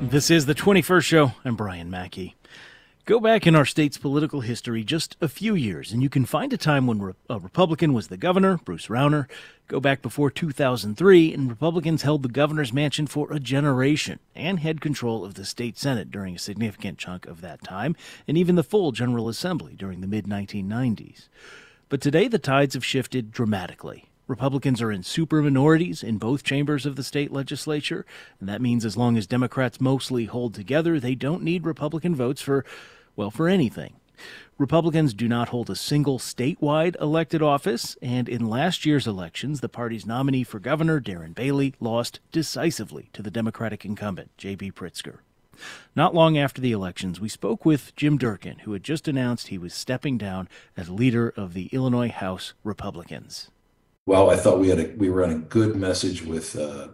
This is the 21st show. I'm Brian Mackey. Go back in our state's political history just a few years, and you can find a time when a Republican was the governor, Bruce Rauner. Go back before 2003, and Republicans held the governor's mansion for a generation and had control of the state Senate during a significant chunk of that time, and even the full General Assembly during the mid-1990s. But today, the tides have shifted dramatically. Republicans are in super minorities in both chambers of the state legislature, and that means as long as Democrats mostly hold together, they don't need Republican votes for anything. Republicans do not hold a single statewide elected office, and in last year's elections, the party's nominee for governor, Darren Bailey, lost decisively to the Democratic incumbent, J.B. Pritzker. Not long after the elections, we spoke with Jim Durkin, who had just announced he was stepping down as leader of the Illinois House Republicans. Well, I thought we were on a good message with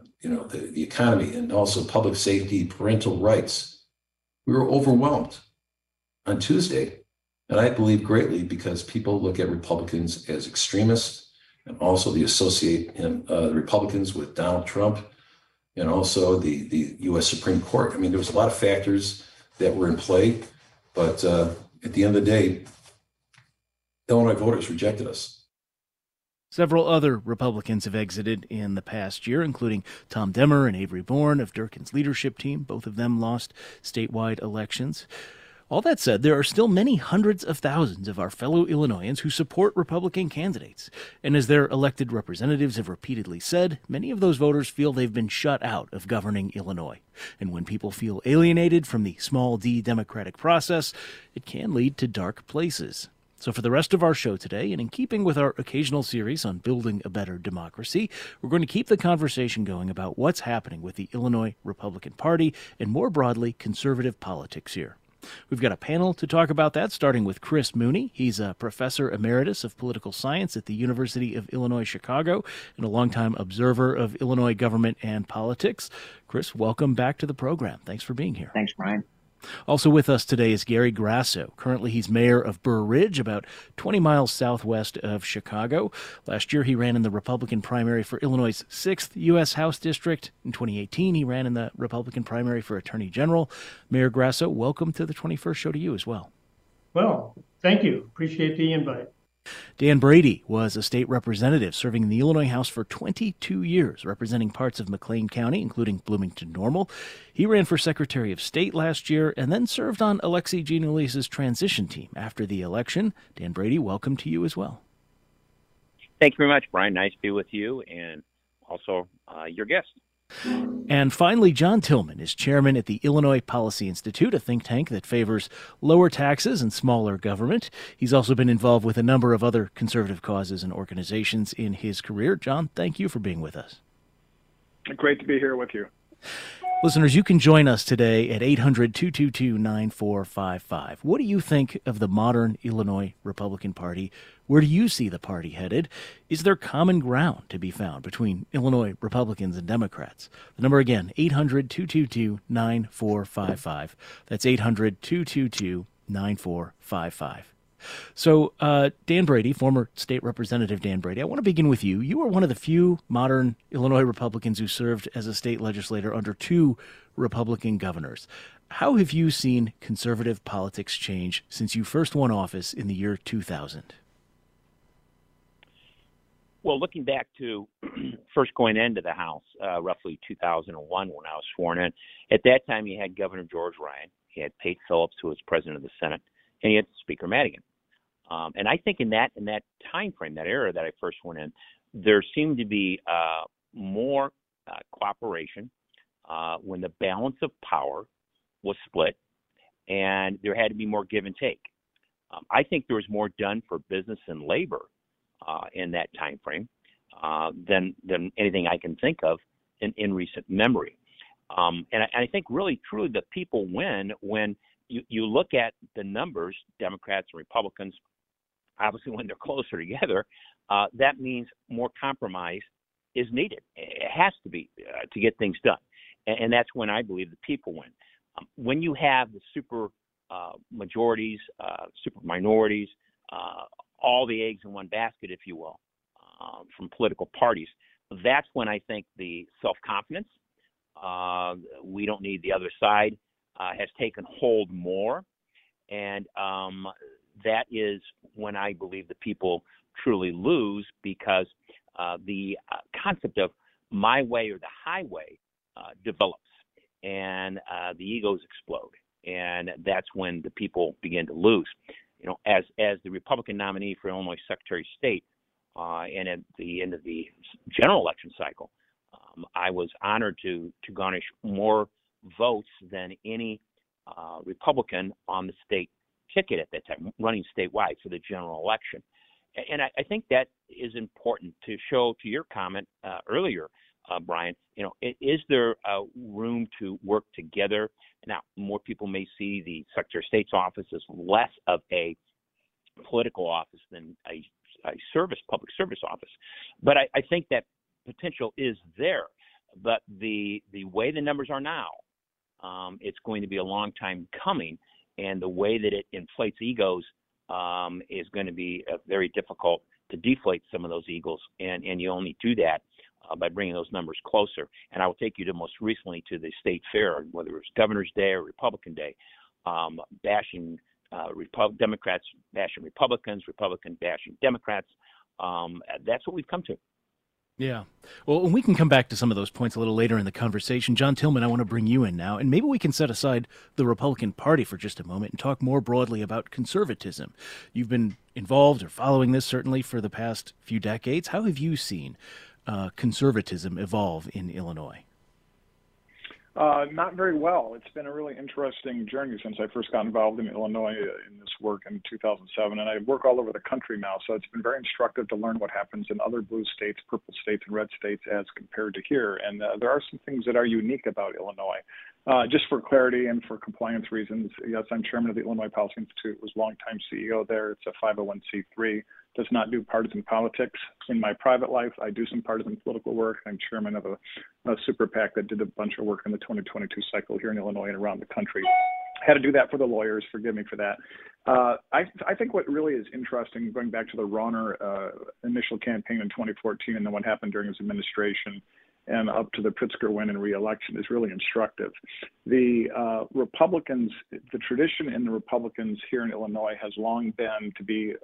the economy and also public safety, parental rights. We were overwhelmed on Tuesday, and I believe greatly because people look at Republicans as extremists, and also they associate the Republicans with Donald Trump, and also the U.S. Supreme Court. I mean, there was a lot of factors that were in play, but at the end of the day, Illinois voters rejected us. Several other Republicans have exited in the past year, including Tom Demmer and Avery Bourne of Durkin's leadership team. Both of them lost statewide elections. All that said, there are still many hundreds of thousands of our fellow Illinoisans who support Republican candidates. And as their elected representatives have repeatedly said, many of those voters feel they've been shut out of governing Illinois. And when people feel alienated from the small d democratic process, it can lead to dark places. So for the rest of our show today, and in keeping with our occasional series on building a better democracy, we're going to keep the conversation going about what's happening with the Illinois Republican Party and more broadly, conservative politics here. We've got a panel to talk about that, starting with Chris Mooney. He's a professor emeritus of political science at the University of Illinois Chicago and a longtime observer of Illinois government and politics. Chris, welcome back to the program. Thanks for being here. Thanks, Brian. Also with us today is Gary Grasso. Currently, he's mayor of Burr Ridge, about 20 miles southwest of Chicago. Last year, he ran in the Republican primary for Illinois' 6th U.S. House District. In 2018, he ran in the Republican primary for Attorney General. Mayor Grasso, welcome to the 21st show to you as well. Well, thank you. Appreciate the invite. Dan Brady was a state representative serving in the Illinois House for 22 years, representing parts of McLean County, including Bloomington-Normal. He ran for Secretary of State last year and then served on Alexei Giannoulias' transition team after the election. Dan Brady, welcome to you as well. Thank you very much, Brian. Nice to be with you and also your guest. And finally, John Tillman is chairman at the Illinois Policy Institute, a think tank that favors lower taxes and smaller government. He's also been involved with a number of other conservative causes and organizations in his career. John, thank you for being with us. Great to be here with you. Listeners, you can join us today at 800-222-9455. What do you think of the modern Illinois Republican Party? Where do you see the party headed? Is there common ground to be found between Illinois Republicans and Democrats? The number again, 800-222-9455. That's 800-222-9455. So, Dan Brady, former state representative Dan Brady, I want to begin with you. You are one of the few modern Illinois Republicans who served as a state legislator under two Republican governors. How have you seen conservative politics change since you first won office in the year 2000? Well, looking back to first going into the House, roughly 2001 when I was sworn in, at that time you had Governor George Ryan, he had Pate Phillips, who was president of the Senate, and he had Speaker Madigan. And I think in that time frame, that era that I first went in, there seemed to be more cooperation when the balance of power was split, and there had to be more give and take. I think there was more done for business and labor in that time frame than anything I can think of in recent memory. And I think really, truly, the people win when you look at the numbers, Democrats and Republicans. Obviously, when they're closer together, that means more compromise is needed. It has to be to get things done. And that's when I believe the people win. When you have the super majorities, super minorities, all the eggs in one basket, if you will, from political parties, that's when I think the self-confidence We don't need the other side has taken hold more. And that is when I believe the people truly lose, because the concept of my way or the highway develops, and the egos explode. And that's when the people begin to lose. As the Republican nominee for Illinois Secretary of State, and at the end of the general election cycle, I was honored to garnish more votes than any Republican on the state ticket at that time, running statewide for the general election. And I think that is important to show, to your comment earlier, Brian, is there room to work together? Now, more people may see the Secretary of State's office as less of a political office than a public service office. But I think that potential is there. But the way the numbers are now, it's going to be a long time coming. And the way that it inflates egos is going to be very difficult to deflate some of those egos. And you only do that by bringing those numbers closer. And I will take you to most recently to the state fair, whether it was Governor's Day or Republican Day, bashing Democrats bashing Republicans, Republicans bashing Democrats. That's what we've come to. Yeah. Well, we can come back to some of those points a little later in the conversation. John Tillman, I want to bring you in now, and maybe we can set aside the Republican Party for just a moment and talk more broadly about conservatism. You've been involved or following this certainly for the past few decades. How have you seen conservatism evolve in Illinois? Not very well. It's been a really interesting journey since I first got involved in Illinois in this work in 2007, and I work all over the country now, so it's been very instructive to learn what happens in other blue states, purple states, and red states as compared to here. And there are some things that are unique about Illinois. Just for clarity and for compliance reasons, yes, I'm chairman of the Illinois Policy Institute, was longtime CEO there. It's a 501c3, does not do partisan politics. In my private life, I do some partisan political work. I'm chairman of a super PAC that did a bunch of work in the 2022 cycle here in Illinois and around the country. Had to do that for the lawyers, forgive me for that. I think what really is interesting, going back to the Rauner initial campaign in 2014 and then what happened during his administration and up to the Pritzker win and re-election, is really instructive. The Republicans, the tradition in the Republicans here in Illinois has long been to be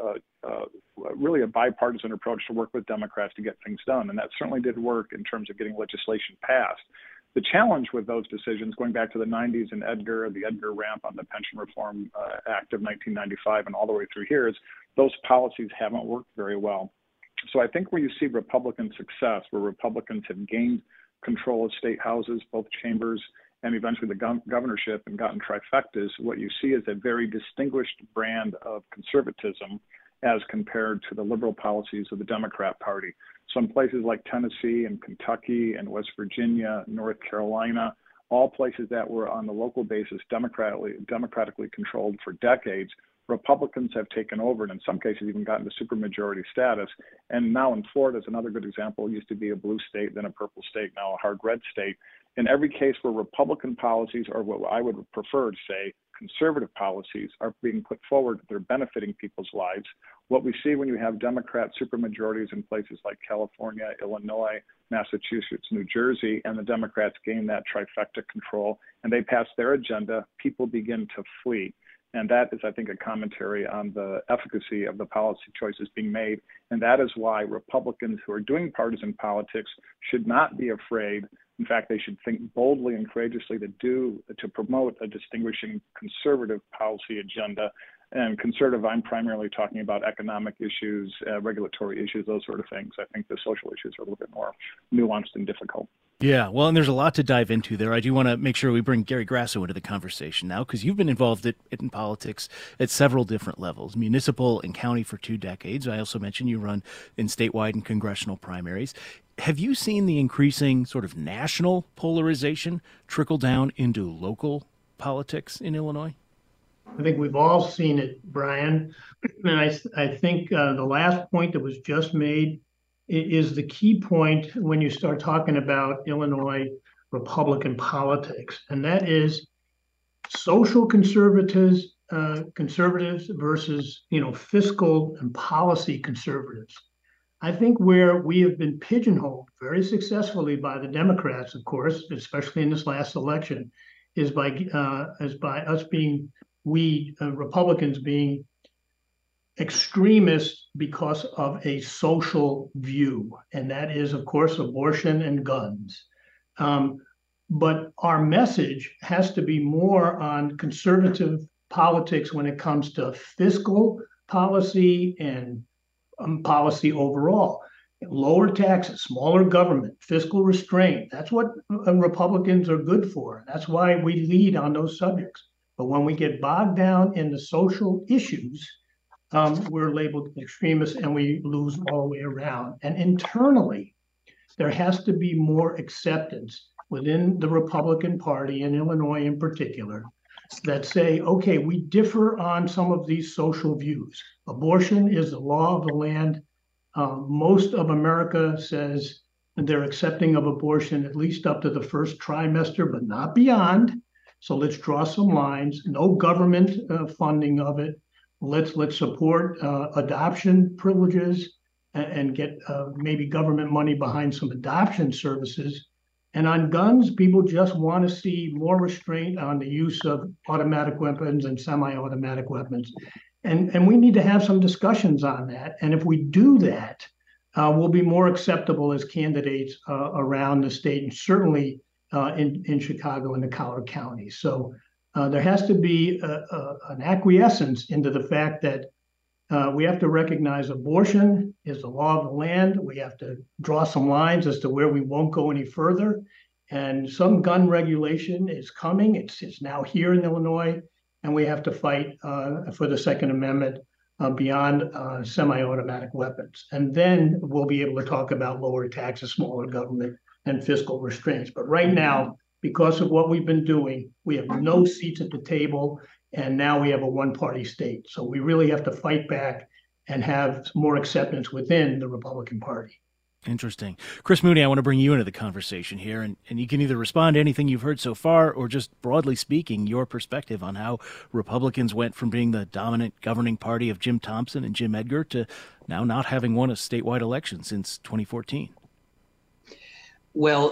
really a bipartisan approach to work with Democrats to get things done, and that certainly did work in terms of getting legislation passed. The challenge with those decisions, going back to the 90s and the Edgar ramp on the Pension Reform Act of 1995 and all the way through here, is those policies haven't worked very well. So I think where you see Republican success, where Republicans have gained control of state houses, both chambers, and eventually the governorship and gotten trifectas, what you see is a very distinguished brand of conservatism as compared to the liberal policies of the Democrat Party. So in places like Tennessee and Kentucky and West Virginia, North Carolina, all places that were on the local basis democratically controlled for decades, Republicans have taken over and in some cases even gotten to supermajority status. And now in Florida is another good example. It used to be a blue state, then a purple state, now a hard red state. In every case where Republican policies, or what I would prefer to say, conservative policies, are being put forward, they're benefiting people's lives. What we see when you have Democrat supermajorities in places like California, Illinois, Massachusetts, New Jersey, and the Democrats gain that trifecta control and they pass their agenda, people begin to flee. And that is, I think, a commentary on the efficacy of the policy choices being made. And that is why Republicans who are doing partisan politics should not be afraid. In fact, they should think boldly and courageously to promote a distinguishing conservative policy agenda. And conservative, I'm primarily talking about economic issues, regulatory issues, those sort of things. I think the social issues are a little bit more nuanced and difficult. Yeah, well, and there's a lot to dive into there. I do want to make sure we bring Gary Grasso into the conversation now, because you've been involved in politics at several different levels, municipal and county for 2 decades. I also mentioned you run in statewide and congressional primaries. Have you seen the increasing sort of national polarization trickle down into local politics in Illinois? I think we've all seen it, Brian. And I think the last point that was just made is the key point when you start talking about Illinois Republican politics, and that is social conservatives versus fiscal and policy conservatives. I think where we have been pigeonholed very successfully by the Democrats, of course, especially in this last election, is by us being Republicans being extremists because of a social view, and that is, of course, abortion and guns. But our message has to be more on conservative politics when it comes to fiscal policy and policy overall. Lower taxes, smaller government, fiscal restraint. That's what Republicans are good for. That's why we lead on those subjects. But when we get bogged down in the social issues, we're labeled extremists and we lose all the way around. And internally, there has to be more acceptance within the Republican Party, in Illinois in particular, that say, okay, we differ on some of these social views. Abortion is the law of the land. Most of America says they're accepting of abortion at least up to the first trimester, but not beyond. So let's draw some lines. No government funding of it. Let's support adoption privileges and get maybe government money behind some adoption services. And on guns, people just want to see more restraint on the use of automatic weapons and semi-automatic weapons. And we need to have some discussions on that. And if we do that, we'll be more acceptable as candidates around the state, and certainly in Chicago and the Collier County. So there has to be an acquiescence into the fact that we have to recognize abortion is the law of the land. We have to draw some lines as to where we won't go any further. And some gun regulation is coming. It's now here in Illinois, and we have to fight for the Second Amendment beyond semi-automatic weapons. And then we'll be able to talk about lower taxes, smaller government, and fiscal restraints. But right now, because of what we've been doing, we have no seats at the table. And now we have a one-party state. So we really have to fight back and have more acceptance within the Republican Party. Interesting. Chris Mooney, I want to bring you into the conversation here, and you can either respond to anything you've heard so far or just broadly speaking, your perspective on how Republicans went from being the dominant governing party of Jim Thompson and Jim Edgar to now not having won a statewide election since 2014. Well,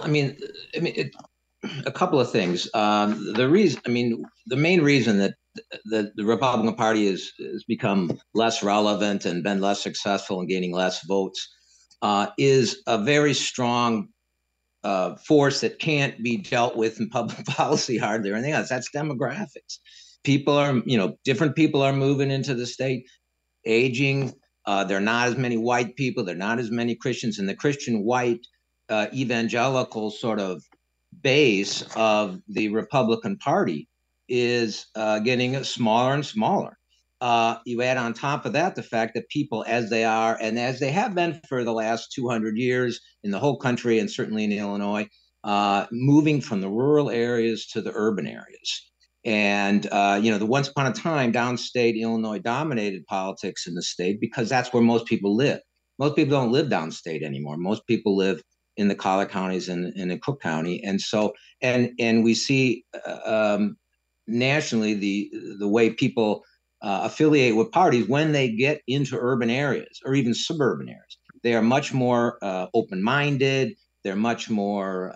a couple of things. The main reason that the Republican Party has become less relevant and been less successful in gaining less votes is a very strong force that can't be dealt with in public policy hardly or anything else. That's demographics. Different people are moving into the state, aging. There are not as many white people. There are not as many Christians, and the Christian white evangelical sort of base of the Republican Party is getting smaller and smaller. You add on top of that the fact that people, as they are and as they have been for the last 200 years in the whole country and certainly in Illinois, moving from the rural areas to the urban areas. And, the once upon a time, downstate Illinois dominated politics in the state because that's where most people live. Most people don't live downstate anymore. Most people live in the Collier counties and in Cook County. And so, and we see nationally the way people affiliate with parties when they get into urban areas or even suburban areas. They are much more open-minded. They're much more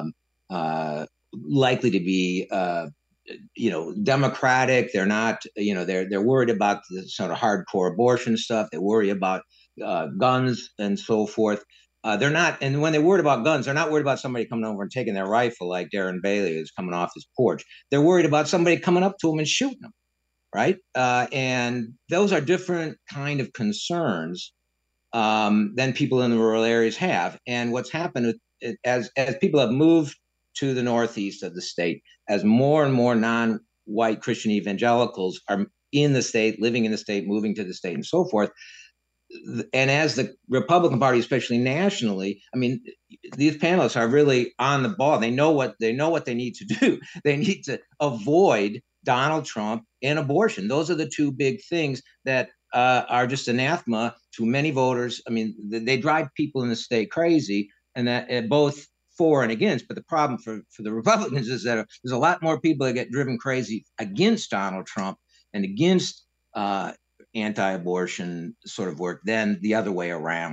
likely to be, democratic. They're not, they're worried about the sort of hardcore abortion stuff. They worry about guns and so forth. They're not, and when they're worried about guns, they're not worried about somebody coming over and taking their rifle like Darren Bailey is coming off his porch. They're worried about somebody coming up to them and shooting them, right? And those are different kind of concerns than people in the rural areas have. And what's happened as people have moved to the northeast of the state, as more and more non-white Christian evangelicals are in the state, living in the state, moving to the state, and so forth. And as the Republican Party, especially nationally, these panelists are really on the ball. They know what they need to do. They need to avoid Donald Trump and abortion. Those are the two big things that are just anathema to many voters. They drive people in the state crazy, and that both for and against. But the problem for the Republicans is that there's a lot more people that get driven crazy against Donald Trump and against anti-abortion sort of work than the other way around.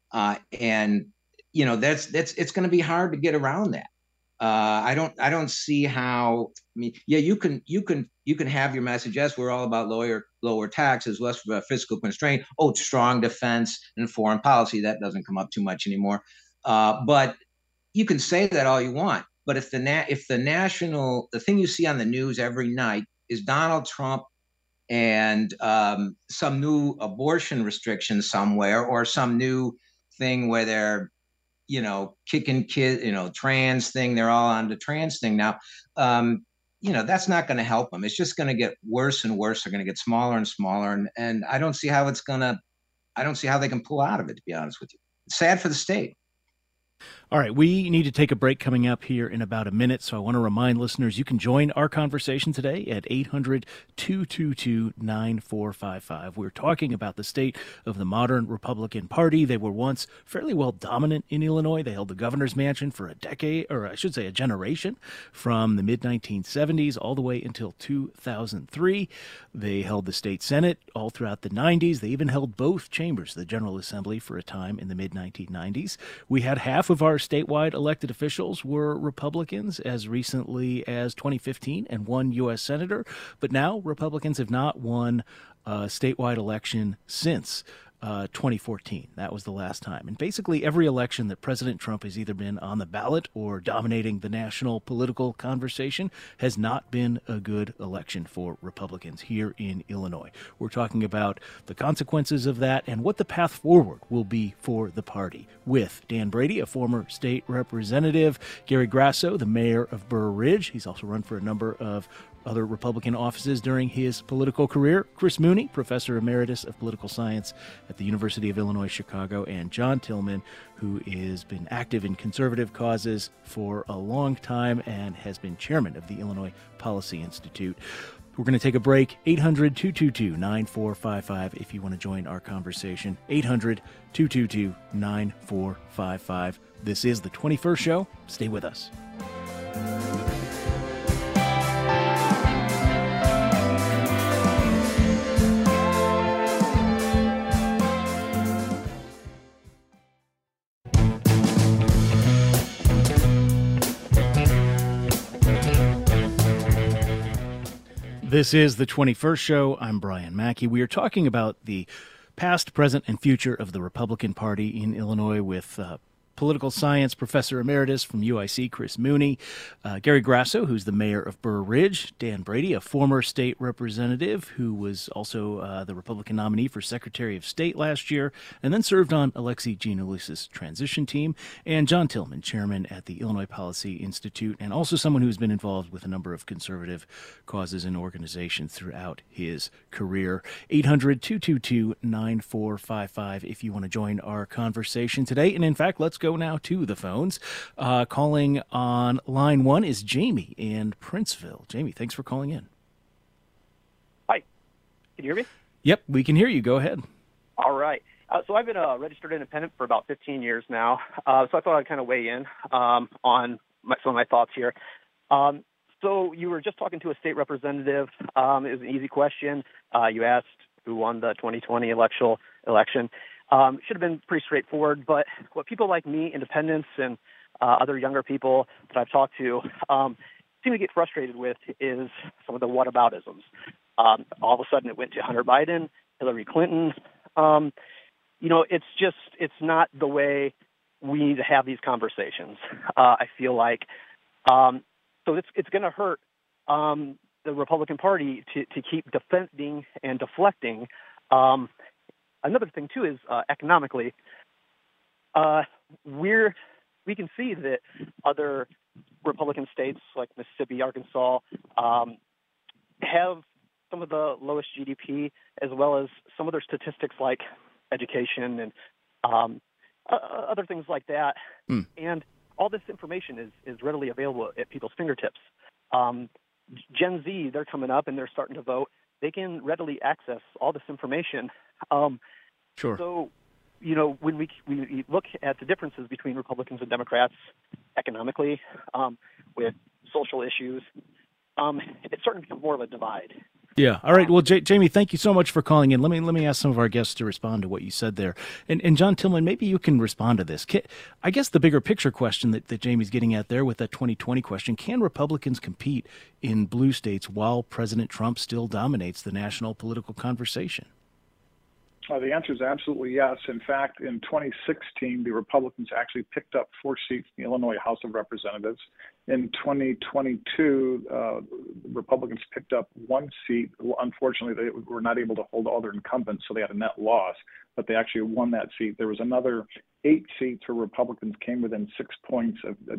And it's going to be hard to get around that. I don't see how. I mean, yeah, you can have your message. Yes, we're all about lower taxes, less fiscal constraint. Oh, strong defense and foreign policy. That doesn't come up too much anymore. But you can say that all you want. But if the thing you see on the news every night is Donald Trump and some new abortion restriction somewhere, or some new thing where they're kicking kids, trans thing. They're all on the trans thing now. That's not going to help them. It's just going to get worse and worse. They're going to get smaller and smaller. And I don't see how I don't see how they can pull out of it, to be honest with you. It's sad for the state. All right, we need to take a break coming up here in about a minute, so I want to remind listeners you can join our conversation today at 800-222-9455. We're talking about the state of the modern Republican Party. They were once fairly well dominant in Illinois. They held the governor's mansion for a decade, or I should say a generation, from the mid-1970s all the way until 2003. They held the state Senate all throughout the 90s. They even held both chambers of the General Assembly for a time in the mid-1990s. We had half of our statewide elected officials were Republicans as recently as 2015 and one U.S. Senator. But now Republicans have not won a statewide election since 2014. That was the last time. And basically every election that President Trump has either been on the ballot or dominating the national political conversation has not been a good election for Republicans here in Illinois. We're talking about the consequences of that and what the path forward will be for the party with Dan Brady, a former state representative, Gary Grasso, the mayor of Burr Ridge. He's also run for a number of other Republican offices during his political career. Chris Mooney, professor emeritus of political science at the University of Illinois Chicago, and John Tillman, who has been active in conservative causes for a long time and has been chairman of the Illinois Policy Institute. We're going to take a break. 800-222-9455 if you want to join our conversation. 800-222-9455. This is the 21st show. Stay with us. This is the 21st show. I'm Brian Mackey. We are talking about the past, present, and future of the Republican Party in Illinois with political science professor emeritus from UIC, Chris Mooney, Gary Grasso, who's the mayor of Burr Ridge, Dan Brady, a former state representative who was also the Republican nominee for Secretary of State last year, and then served on Alexei Giannoulis's transition team, and John Tillman, chairman at the Illinois Policy Institute, and also someone who's been involved with a number of conservative causes and organizations throughout his career. 800-222-9455 if you want to join our conversation today. And in fact, let's go now to the phones. Calling on line one is Jamie in Princeville. Jamie, thanks for calling in. Hi. Can you hear me? Yep, we can hear you. Go ahead. All right. So I've been a registered independent for about 15 years now. So I thought I'd kind of weigh in on some of my thoughts here. So you were just talking to a state representative. It was an easy question. You asked who won the 2020 election. Should have been pretty straightforward, but what people like me, independents, and other younger people that I've talked to seem to get frustrated with is some of the whataboutisms. All of a sudden it went to Hunter Biden, Hillary Clinton. It's not the way we need to have these conversations. I feel like, so it's going to hurt the Republican Party to keep defending and deflecting. Another thing, too, is economically, we can see that other Republican states like Mississippi, Arkansas, have some of the lowest GDP, as well as some other statistics like education and other things like that. And all this information is readily available at people's fingertips. Gen Z, they're coming up and they're starting to vote. They can readily access all this information. Sure. So, when we look at the differences between Republicans and Democrats economically, with social issues, it's starting to become more of a divide. Yeah. All right. Well, Jamie, thank you so much for calling in. Let me ask some of our guests to respond to what you said there. And John Tillman, maybe you can respond to this. I guess the bigger picture question that Jamie's getting at there with that 2020 question, can Republicans compete in blue states while President Trump still dominates the national political conversation? The answer is absolutely yes. In fact, in 2016, the Republicans actually picked up 4 seats in the Illinois House of Representatives. In 2022, Republicans picked up 1 seat. Unfortunately, they were not able to hold all their incumbents, so they had a net loss, but they actually won that seat. There was another 8 seats where Republicans came within 6 points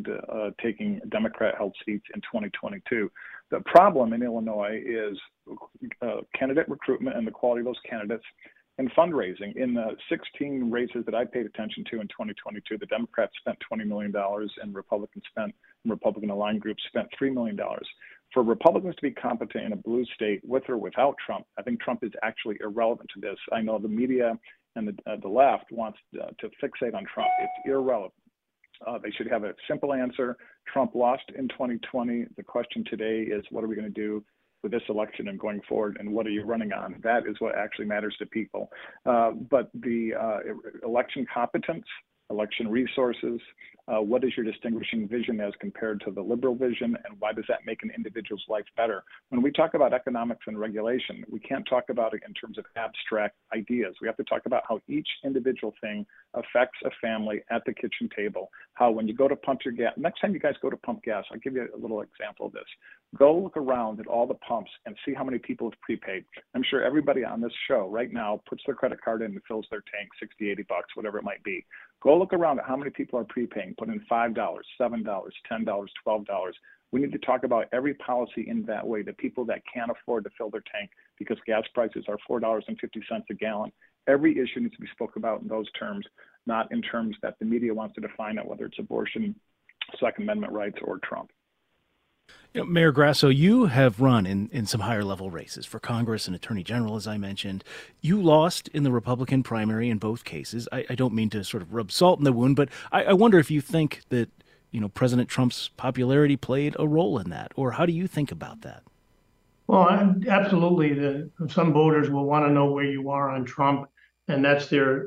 of taking Democrat-held seats in 2022. The problem in Illinois is candidate recruitment and the quality of those candidates, and fundraising. In the 16 races that I paid attention to in 2022, the Democrats spent $20 million and Republican aligned groups spent $3 million. For Republicans to be competent in a blue state with or without Trump, I think Trump is actually irrelevant to this. I know the media and the left wants to fixate on Trump. It's irrelevant. They should have a simple answer. Trump lost in 2020. The question today is, what are we going to do with this election and going forward, and what are you running on? That is what actually matters to people. But the election competence, election resources, what is your distinguishing vision as compared to the liberal vision, and why does that make an individual's life better? When we talk about economics and regulation, we can't talk about it in terms of abstract ideas. We have to talk about how each individual thing affects a family at the kitchen table. How when you go to pump your gas, next time you guys go to pump gas, I'll give you a little example of this. Go look around at all the pumps and see how many people have prepaid. I'm sure everybody on this show right now puts their credit card in and fills their tank, $60, $80, whatever it might be. Go look around at how many people are prepaying. Put in $5, $7, $10, $12. We need to talk about every policy in that way. The people that can't afford to fill their tank because gas prices are $4.50 a gallon. Every issue needs to be spoken about in those terms, not in terms that the media wants to define it, whether it's abortion, Second Amendment rights, or Trump. You know, Mayor Grasso, you have run in some higher level races for Congress and Attorney General, as I mentioned. You lost in the Republican primary in both cases. I don't mean to sort of rub salt in the wound, but I wonder if you think that, you know, President Trump's popularity played a role in that, or how do you think about that? Well, absolutely. Some voters will want to know where you are on Trump, and that's their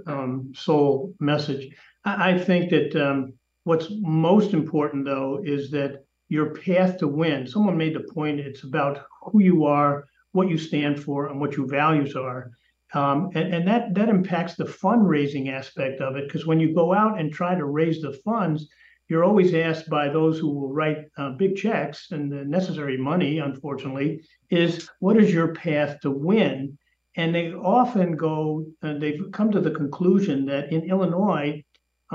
sole message. I think that what's most important, though, is that your path to win. Someone made the point, it's about who you are, what you stand for, and what your values are. And that impacts the fundraising aspect of it, because when you go out and try to raise the funds, you're always asked by those who will write big checks and the necessary money, unfortunately, is what is your path to win? And they often they've come to the conclusion that in Illinois,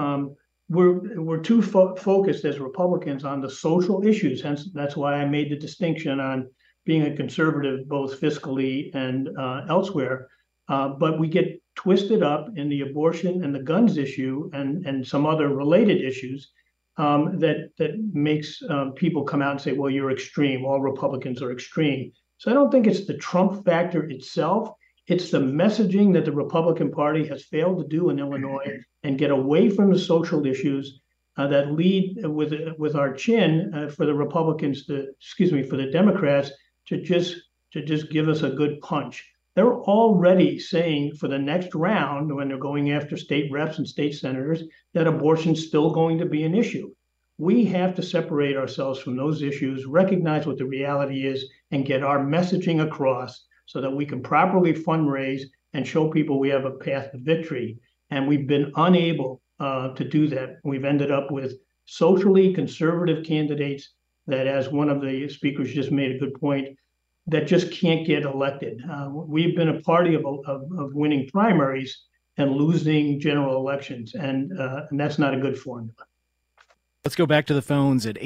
we're too focused as Republicans on the social issues. Hence, that's why I made the distinction on being a conservative, both fiscally and elsewhere. But we get twisted up in the abortion and the guns issue and some other related issues that makes people come out and say, well, you're extreme. All Republicans are extreme. So I don't think it's the Trump factor itself. It's the messaging that the Republican Party has failed to do in Illinois and get away from the social issues that lead with our chin for the Republicans for the Democrats to just give us a good punch. They're already saying for the next round, when they're going after state reps and state senators, that abortion's still going to be an issue. We have to separate ourselves from those issues, recognize what the reality is, and get our messaging across so that we can properly fundraise and show people we have a path to victory. And we've been unable to do that. We've ended up with socially conservative candidates that, as one of the speakers just made a good point, that just can't get elected. We've been a party of winning primaries and losing general elections, and that's not a good formula. Let's go back to the phones at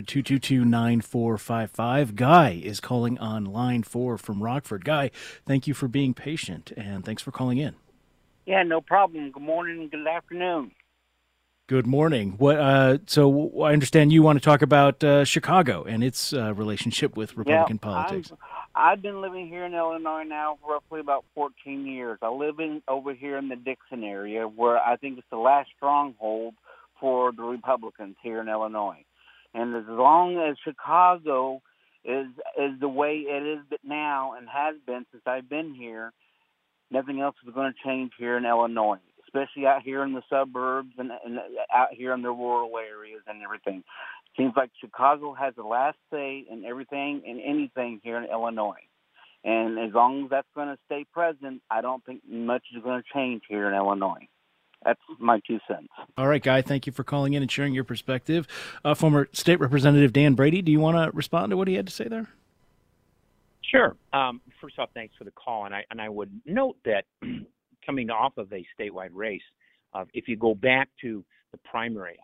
800-222-9455. Guy is calling on line 4 from Rockford. Guy, thank you for being patient, and thanks for calling in. Yeah, no problem. Good morning and good afternoon. Good morning. So I understand you want to talk about Chicago and its relationship with Republican politics. I've been living here in Illinois now for roughly about 14 years. I live over here in the Dixon area, where I think it's the last stronghold for the Republicans here in Illinois. And as long as Chicago is the way it is now and has been since I've been here. Nothing else is going to change here in Illinois, especially out here in the suburbs and out here in the rural areas and everything. Seems like Chicago has the last say in everything and anything here in Illinois. And as long as that's going to stay present, I don't think much is going to change here in Illinois. That's my 2 cents. All right, Guy, thank you for calling in and sharing your perspective. Former State Representative Dan Brady, do you want to respond to what he had to say there? Sure. First off, thanks for the call. And I would note that coming off of a statewide race, if you go back to the primary,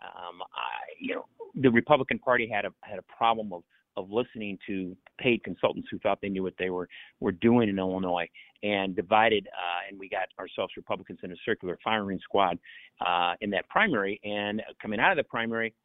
the Republican Party had a problem of listening to paid consultants who thought they knew what they were doing in Illinois, and divided, and we got ourselves Republicans in a circular firing squad in that primary. And coming out of the primary,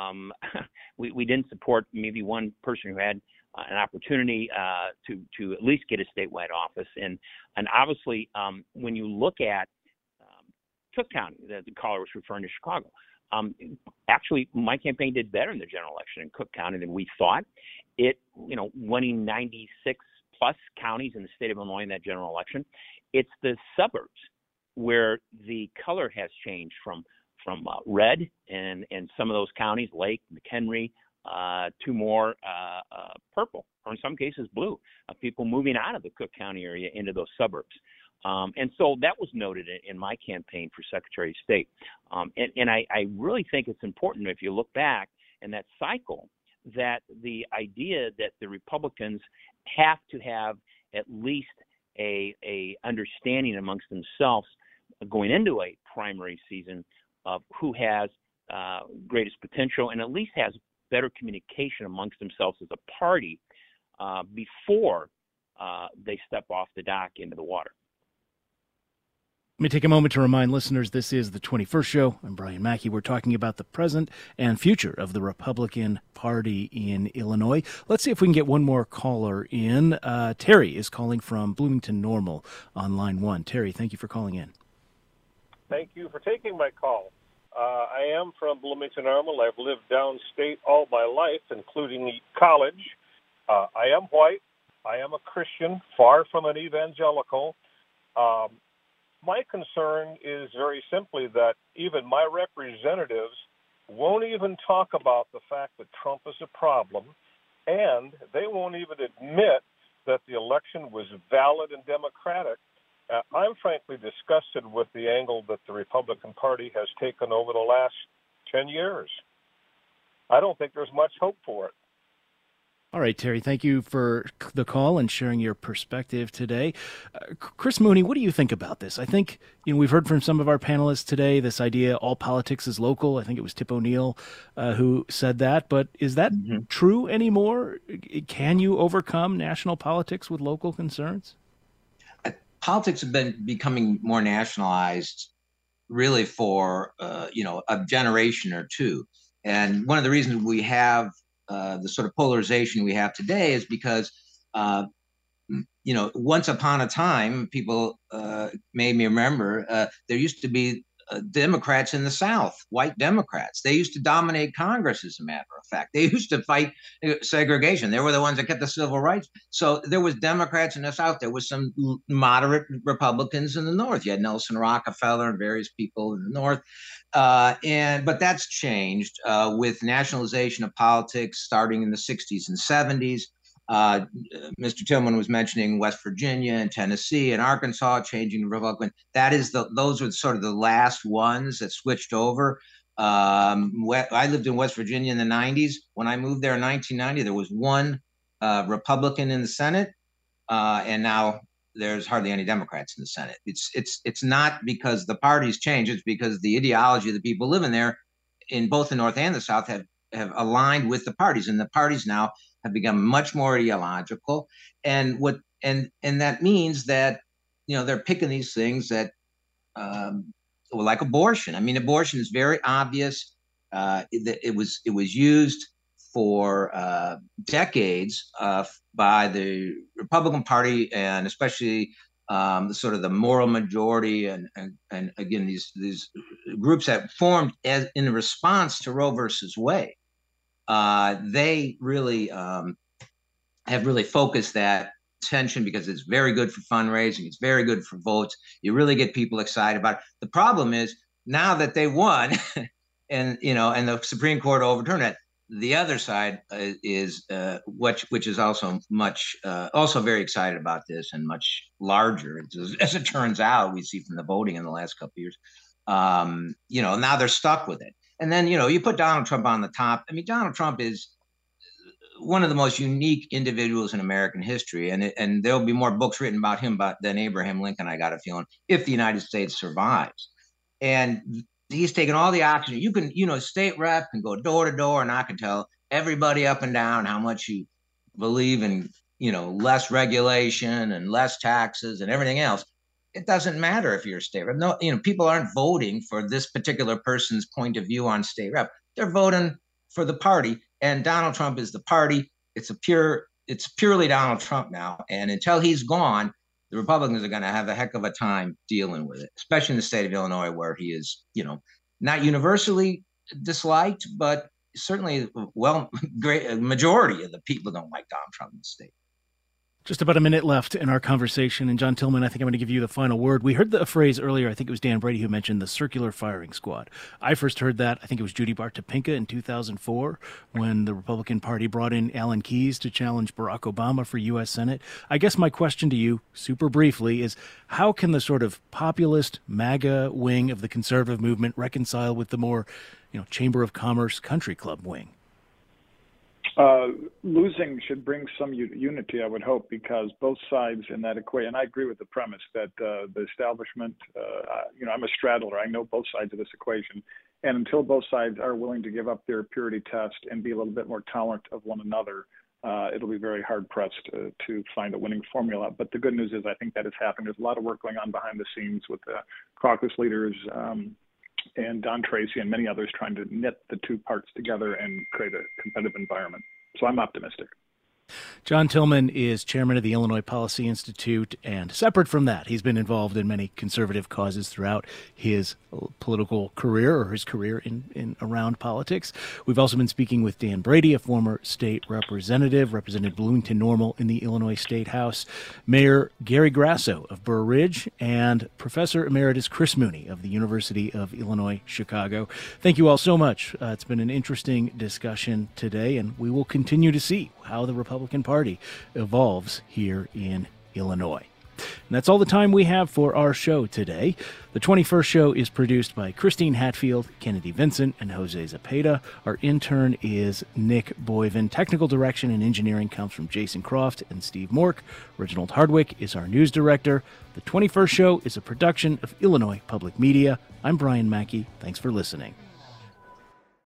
we didn't support maybe one person who had an opportunity to at least get a statewide office. And obviously, when you look at Cook County, the caller was referring to Chicago. Actually, my campaign did better in the general election in Cook County than we thought. It, winning 96 plus counties in the state of Illinois in that general election. It's the suburbs where the color has changed from red and some of those counties, Lake, McHenry, to more purple, or in some cases blue, people moving out of the Cook County area into those suburbs. And so that was noted in my campaign for Secretary of State. And I really think it's important, if you look back in that cycle, that the idea that the Republicans have to have at least a understanding amongst themselves going into a primary season of who has greatest potential and at least has better communication amongst themselves as a party before they step off the dock into the water. Let me take a moment to remind listeners this is the 21st Show. I'm Brian Mackey. We're talking about the present and future of the Republican Party in Illinois. Let's see if we can get one more caller in. Terry is calling from Bloomington Normal on line 1. Terry, thank you for calling in. Thank you for taking my call. I am from Bloomington Normal. I've lived downstate all my life, including college. I am white. I am a Christian, far from an evangelical. My concern is very simply that even my representatives won't even talk about the fact that Trump is a problem, and they won't even admit that the election was valid and democratic. I'm frankly disgusted with the angle that the Republican Party has taken over the last 10 years. I don't think there's much hope for it. All right, Terry, thank you for the call and sharing your perspective today. Chris Mooney, what do you think about this? I think, we've heard from some of our panelists today, this idea all politics is local. I think it was Tip O'Neill who said that. But is that true anymore? Can you overcome national politics with local concerns? Politics have been becoming more nationalized really for, a generation or two. And one of the reasons we have the sort of polarization we have today is because, once upon a time, people made me remember there used to be Democrats in the South, white Democrats. They used to dominate Congress, as a matter of fact. They used to fight segregation. They were the ones that kept the civil rights. So there was Democrats in the South. There was some moderate Republicans in the North. You had Nelson Rockefeller and various people in the North. But that's changed with nationalization of politics starting in the 60s and 70s. Mr. Tillman was mentioning West Virginia and Tennessee and Arkansas changing the Republican. Those were sort of the last ones that switched over. I lived in West Virginia in the 90s. When I moved there in 1990, there was one Republican in the Senate, and now there's hardly any Democrats in the Senate. It's not because the parties change. It's because the ideology of the people living there in both the North and the South have aligned with the parties, and the parties now have become much more ideological. And that means that, they're picking these things that, like abortion. I mean, abortion is very obvious. It was used for decades by the Republican Party, and especially the moral majority, and again these groups that formed in response to Roe versus Wade. They really have really focused that attention because it's very good for fundraising. It's very good for votes. You really get people excited about it. The problem is now that they won and the Supreme Court overturned it, the other side is which is also much also very excited about this and much larger. As it turns out, we see from the voting in the last couple of years. Now they're stuck with it. And then, you put Donald Trump on the top. I mean, Donald Trump is one of the most unique individuals in American history. And there'll be more books written about him than Abraham Lincoln, I got a feeling, if the United States survives. And he's taken all the oxygen. You can, state rep can go door to door, and I can tell everybody up and down how much you believe in, less regulation and less taxes and everything else. It doesn't matter if you're a state rep. No, people aren't voting for this particular person's point of view on state rep. They're voting for the party, and Donald Trump is the party. It's purely Donald Trump now. And until he's gone, the Republicans are going to have a heck of a time dealing with it, especially in the state of Illinois, where he is, not universally disliked, but certainly, great majority of the people don't like Donald Trump in the state. Just about a minute left in our conversation. And John Tillman, I think I'm going to give you the final word. We heard the phrase earlier, I think it was Dan Brady who mentioned the circular firing squad. I first heard that, I think it was Judy Bart Topinka in 2004, when the Republican Party brought in Alan Keyes to challenge Barack Obama for U.S. Senate. I guess my question to you, super briefly, is how can the sort of populist MAGA wing of the conservative movement reconcile with the more, Chamber of Commerce country club wing? Losing should bring some unity, I would hope, because both sides in that equation, and I agree with the premise that the establishment, I'm a straddler. I know both sides of this equation. And until both sides are willing to give up their purity test and be a little bit more tolerant of one another, it'll be very hard-pressed to find a winning formula. But the good news is I think that has happened. There's a lot of work going on behind the scenes with the caucus leaders and Don Tracy and many others trying to knit the two parts together and create a competitive environment. So I'm optimistic. John Tillman is chairman of the Illinois Policy Institute, and separate from that, he's been involved in many conservative causes throughout his political career, or his career in around politics. We've also been speaking with Dan Brady, a former state representative, represented Bloomington Normal in the Illinois State House, Mayor Gary Grasso of Burr Ridge, and Professor Emeritus Chris Mooney of the University of Illinois, Chicago. Thank you all so much. It's been an interesting discussion today, and we will continue to see how the Republican Party evolves here in Illinois. And that's all the time we have for our show today. The 21st show is produced by Christine Hatfield, Kennedy Vincent, and Jose Zepeda. Our intern is Nick Boyven. Technical direction and engineering comes from Jason Croft and Steve Mork. Reginald Hardwick is our news director. The 21st show is a production of Illinois Public Media. I'm Brian Mackey. Thanks for listening.